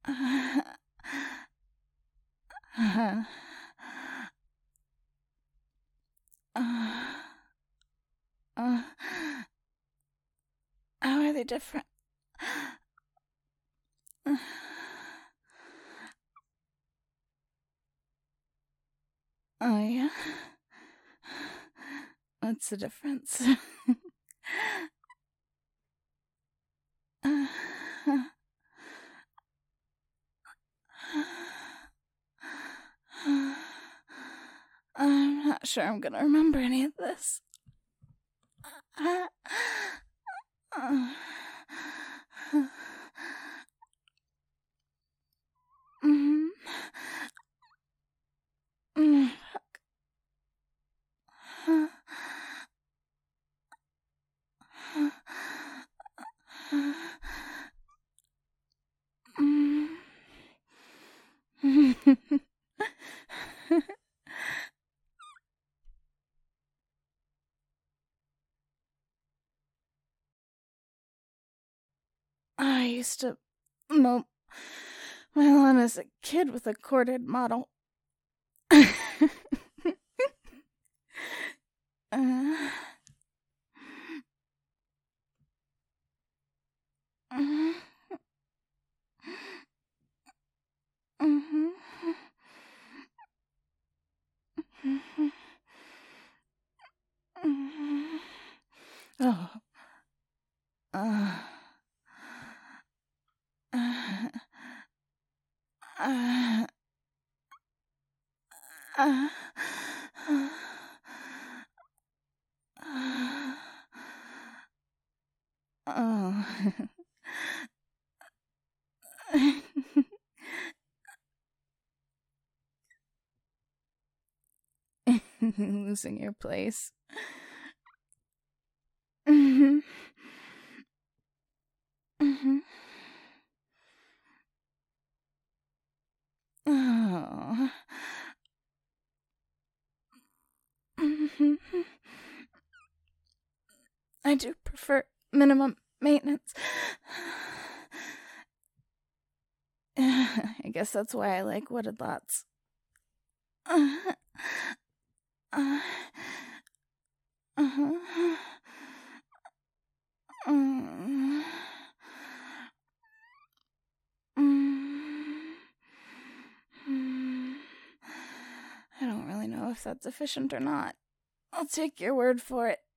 Uh, uh, how are they different? Oh, yeah? What's the difference? I'm not sure I'm gonna remember any of this. Mhm. Mm. I used to mow my lawn as a kid with a corded model. uh, mhm, mhm, mhm, mhm. Oh. Uh, uh, uh, uh, oh. Losing your place. Mhm, mhm. Oh. Mhm. I do prefer minimum maintenance. I guess that's why I like wooded lots. Uh, uh, uh, mm, mm, mm. I don't really know if that's efficient or not. I'll take your word for it.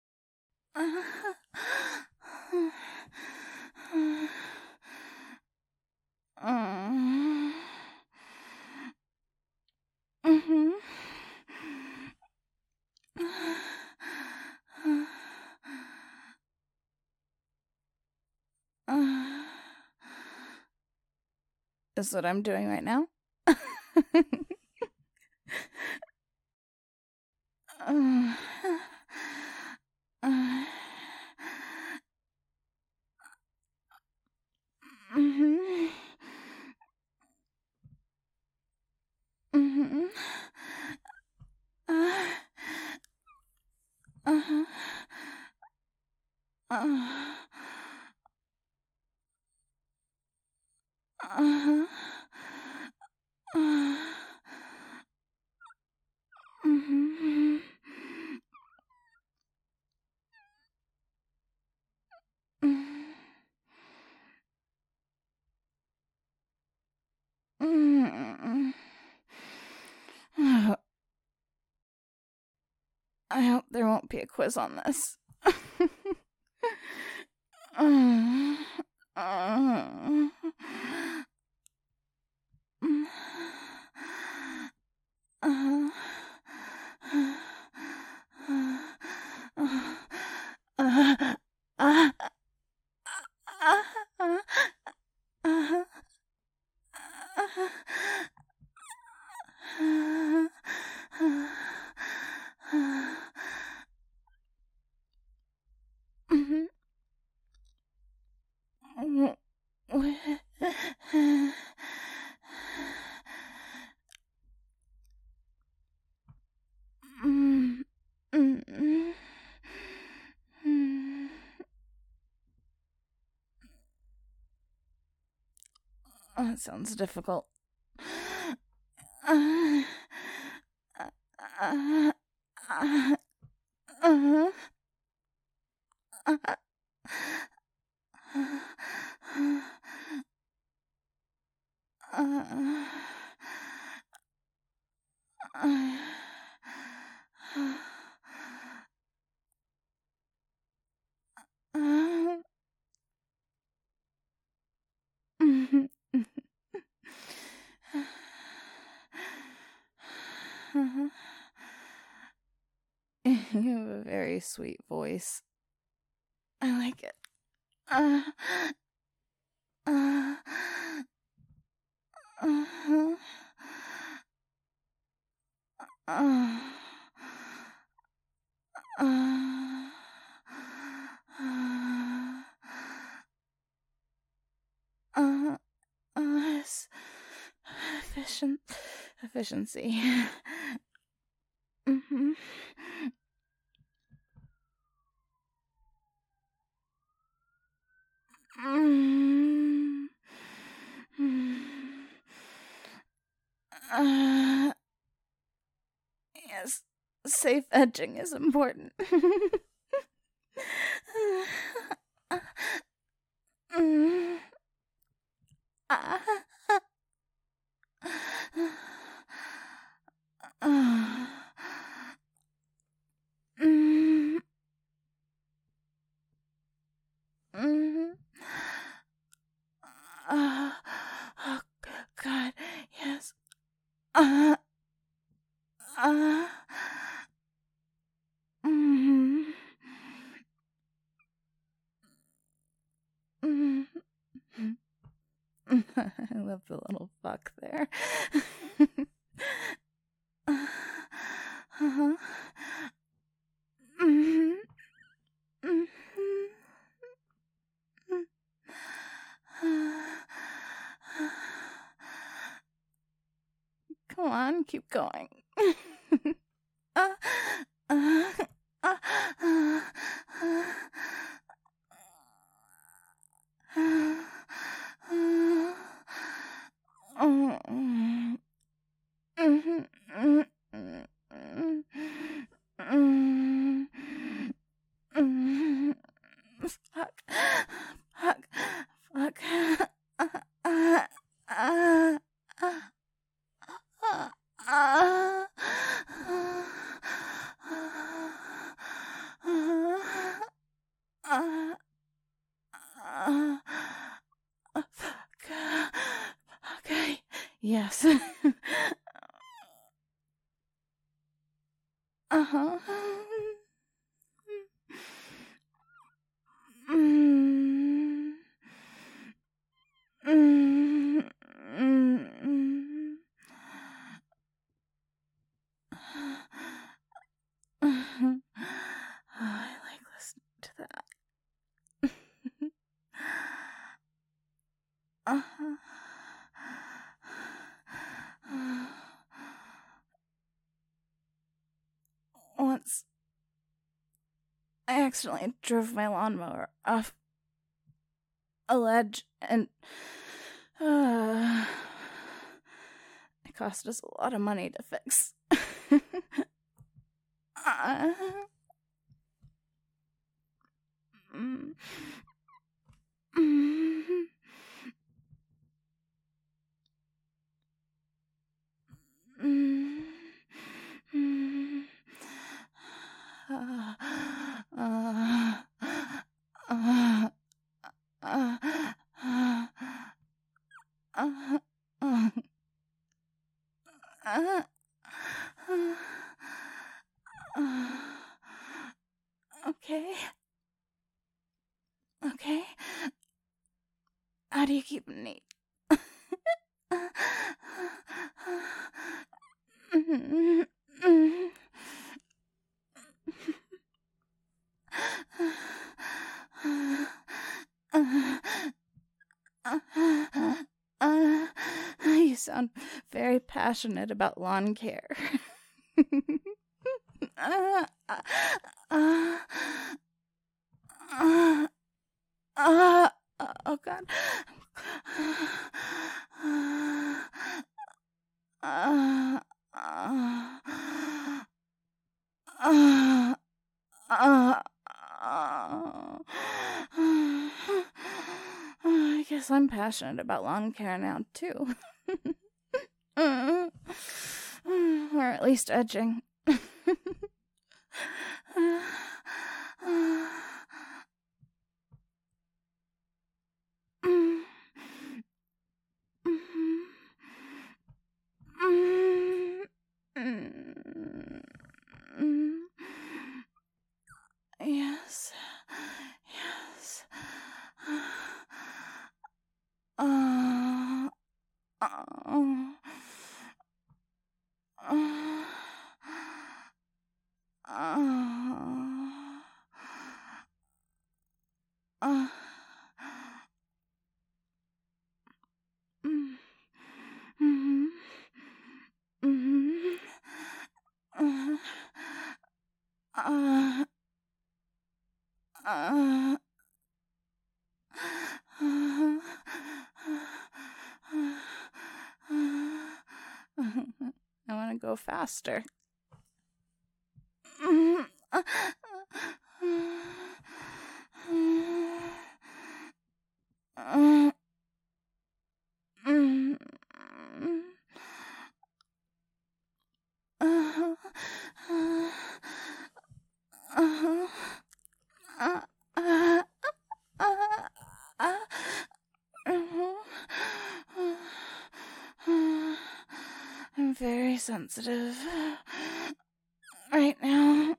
Mhm. Is what I'm doing right now. Mhm. Mhm. Uh-huh. Uh-huh. Uh-huh. Mhm. Mm. I hope there won't be a quiz on this. Oh, that sounds difficult. You have a very sweet voice. I like it. Efficiency. Yes, safe edging is important. Oh, God, yes. I love the little fuck there. Come on, keep going. Fuck. Okay. Yes. Uh-huh. I like listening to that. Once, I accidentally drove my lawnmower off a ledge, and it cost us a lot of money to fix. Okay. Okay. How do you keep it neat? You sound very passionate about lawn care. Oh God. guess I'm passionate about lawn care now, too. Or at least edging. Yes. Yes. I want to go faster. I'm very sensitive right now.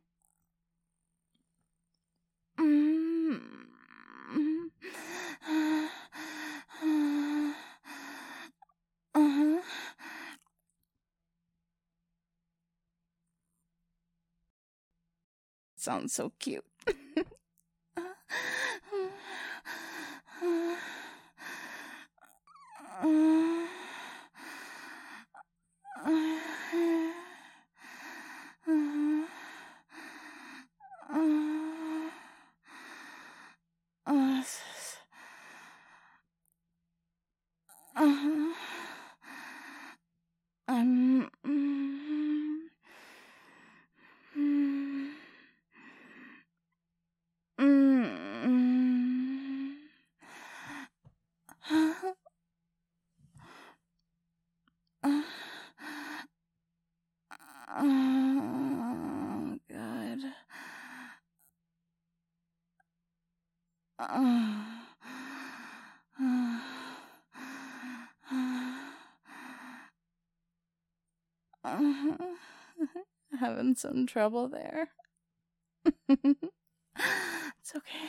Sounds so cute. I'm oh, God. Having some trouble there. It's okay.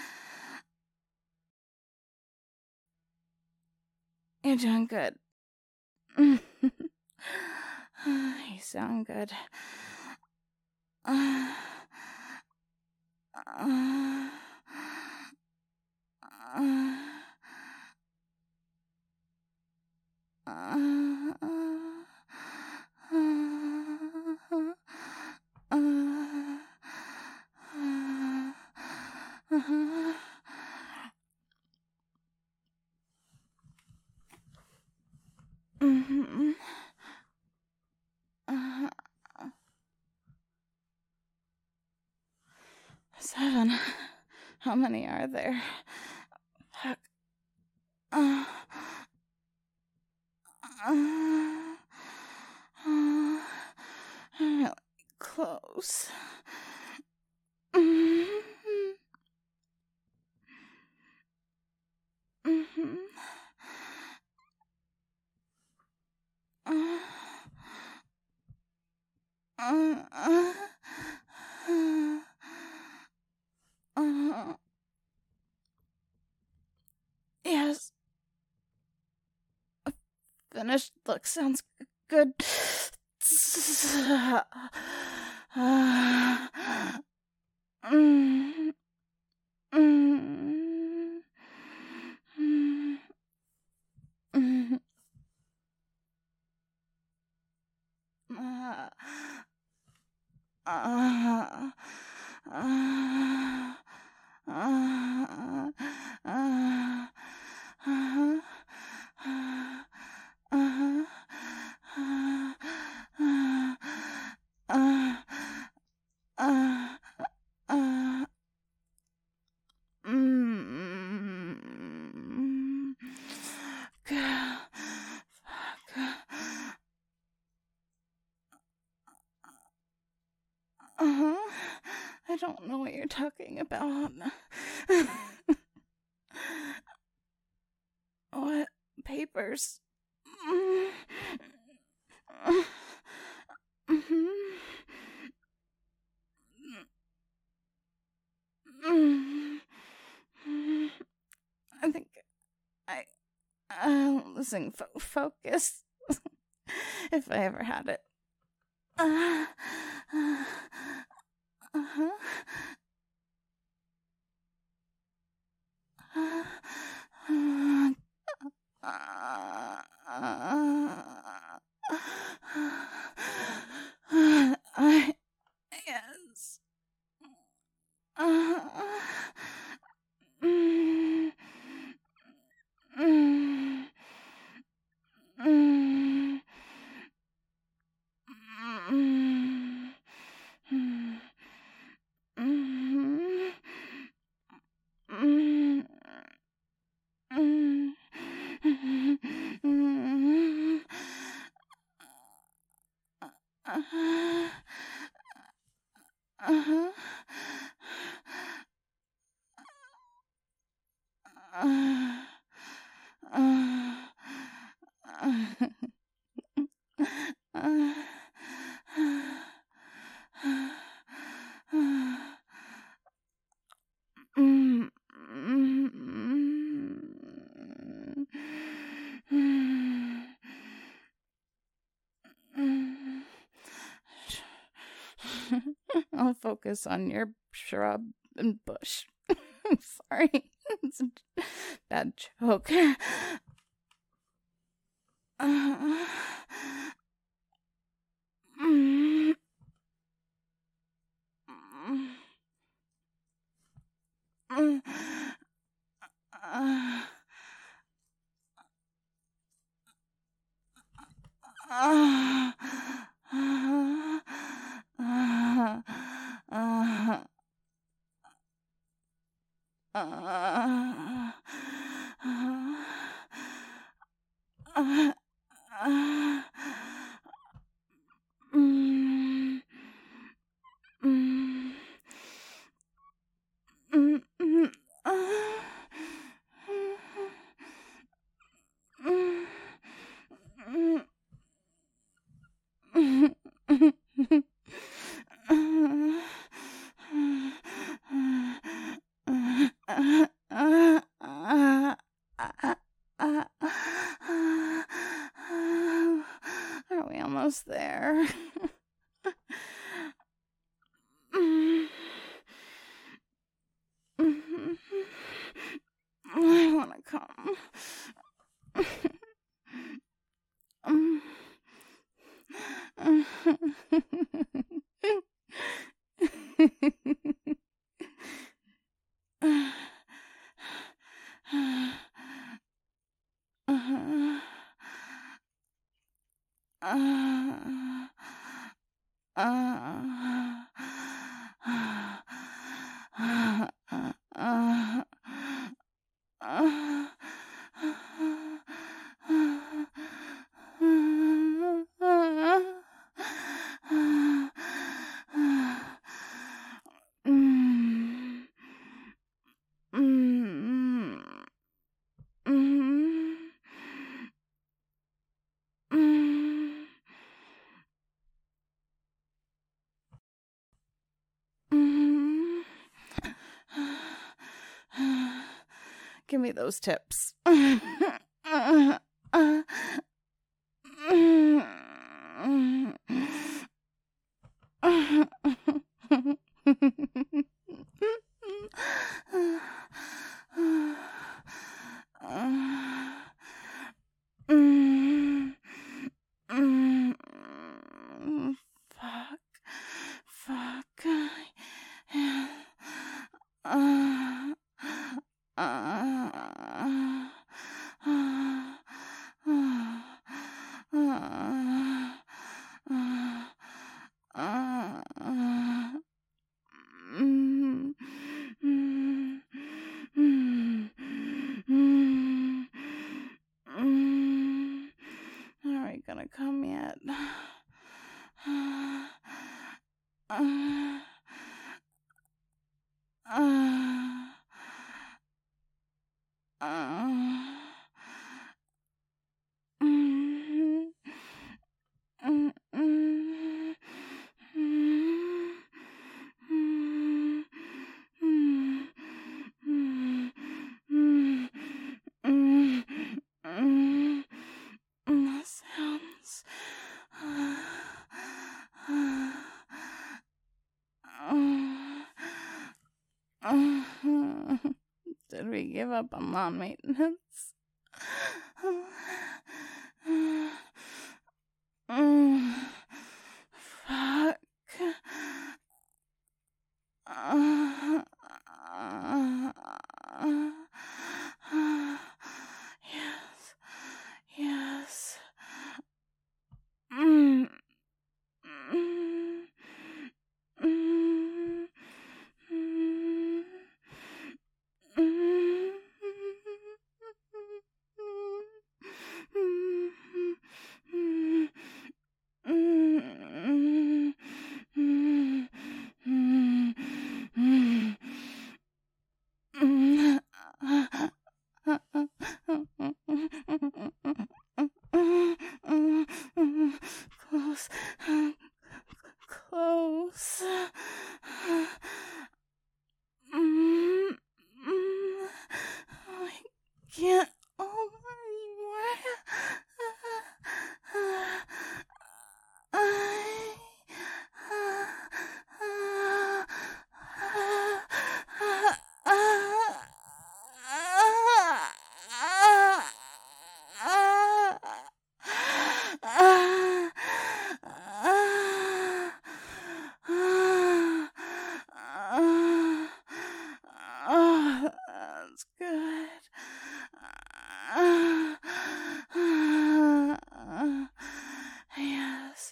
You're doing good. You sound good. Seven. How many are there? Fuck. I'm really close. Yes. A finished look sounds good. I don't know what you're talking about. What papers? I think I'm losing focus. If I ever had it. Yes. I'll focus on your shrub and bush. I'm sorry. It's a bad joke. Are we almost there? I want to come. Give me those tips. Fuck. Are we gonna come yet? give up on lawn maintenance. Fuck. Yes. Yes. Mm. Mm. Mm. Mm. Close. Close. I can't hold anymore. That's good. Yes.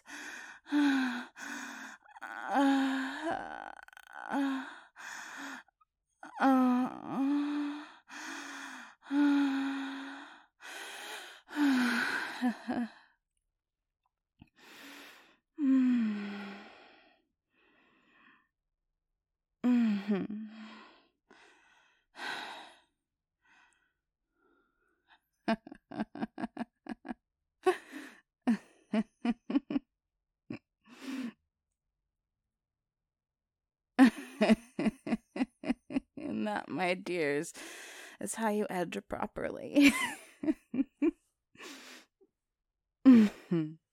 And that, my dears, is how you edge properly.